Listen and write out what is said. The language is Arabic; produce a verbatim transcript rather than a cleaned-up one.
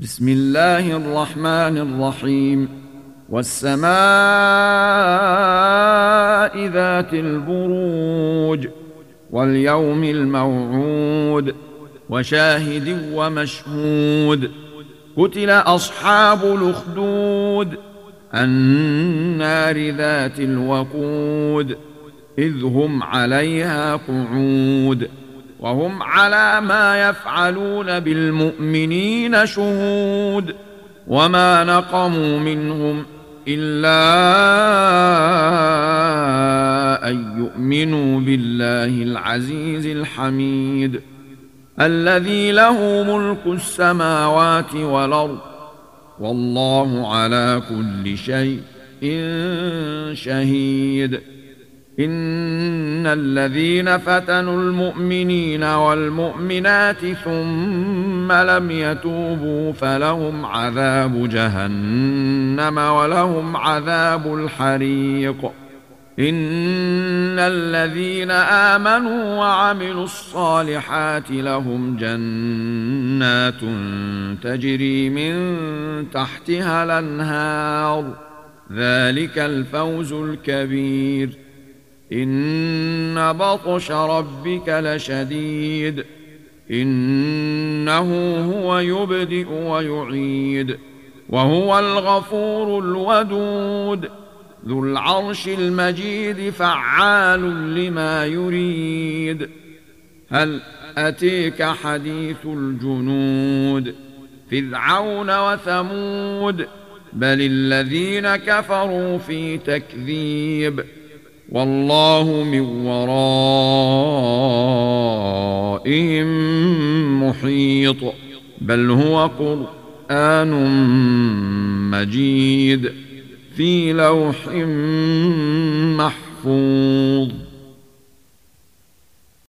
بسم الله الرحمن الرحيم. والسماء ذات البروج واليوم الموعود وشاهد ومشهود. قتل أصحاب الأخدود النار ذات الوقود إذ هم عليها قعود وهم على ما يفعلون بالمؤمنين شهود. وما نقموا منهم إلا أن يؤمنوا بالله العزيز الحميد الذي له ملك السماوات والأرض والله على كل شيء شهيد. إن الذين فتنوا المؤمنين والمؤمنات ثم لم يتوبوا فلهم عذاب جهنم ولهم عذاب الحريق. إن الذين آمنوا وعملوا الصالحات لهم جنات تجري من تحتها الأنهار ذلك الفوز الكبير. إن بطش ربك لشديد إنه هو يبدئ ويعيد وهو الغفور الودود ذو العرش المجيد فعال لما يريد. هل أتيك حديث الجنود فرعون وثمود بل الذين كفروا في تكذيب والله من ورائهم محيط. بل هو قرآن مجيد في لوح محفوظ.